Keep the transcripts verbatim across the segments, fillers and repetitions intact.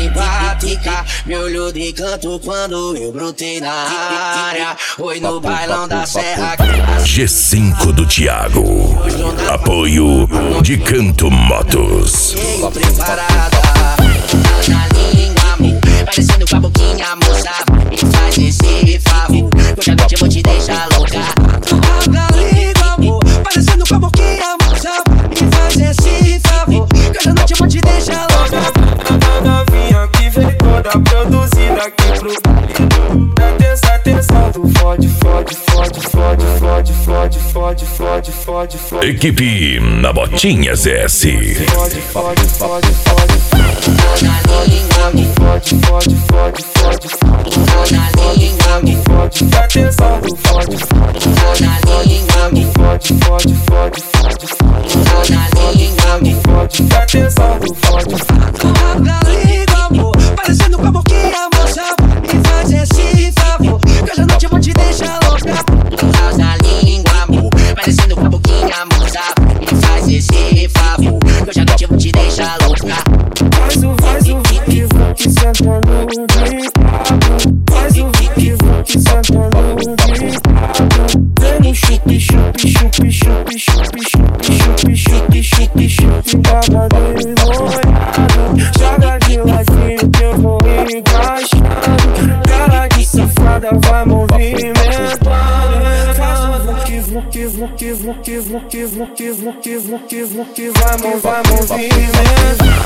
simpática, me olhou de canto quando eu brotei na área. Oi no bailão da Serra. G cinco do Thiago. Apoio de Canto Motos. Preparada, na língua, amor, parecendo com a boquinha, moça. Me faz esse favor, hoje à noite eu vou te deixar louca. Na língua, amor, parecendo com a boquinha, moça. Me faz esse favor, hoje à noite eu vou te deixar louca. A novinha que vem toda produzida aqui pro Atenção, atenção do fode, fode, fode, fode, fode, fode, fode, fode, fode, fode. Equipe na Botinhas S. Fode, fode, fode, fode. Na língua, Fode, fode, fode, fode. na língua, Fode, atenção do fode. na língua, Fode, fode, fode, fode. na língua, Fode, atenção do fode. na língua, amor, parecendo com a boquinha, moça. Me faz esse favor, que hoje à noite eu vou te deixar louca. Na língua, amor, parecendo com a boquinha, moça. Me faz esse favor, que hoje à noite eu vou te deixar louca. Faz o, faz o vuki vuki sentando no ditado. Faz o vuki vuki sentando no ditado. Vem no chupi, chupi, chupi, chupi, chupi, chupi, chupi, chupi, chupi, chupi, babado molhado. Joga de ladinho que eu vou encaixando. Cara de safada vai movimentando. Faz o vuki vuki vuki vuki vuki vuki vuki vuki vuki vai mo, vai movimentando.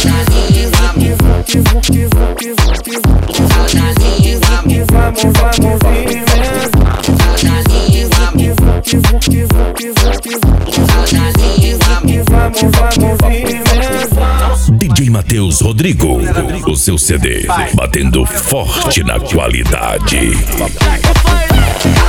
D J Matheus Rodrigo, o seu C D batendo forte na qualidade.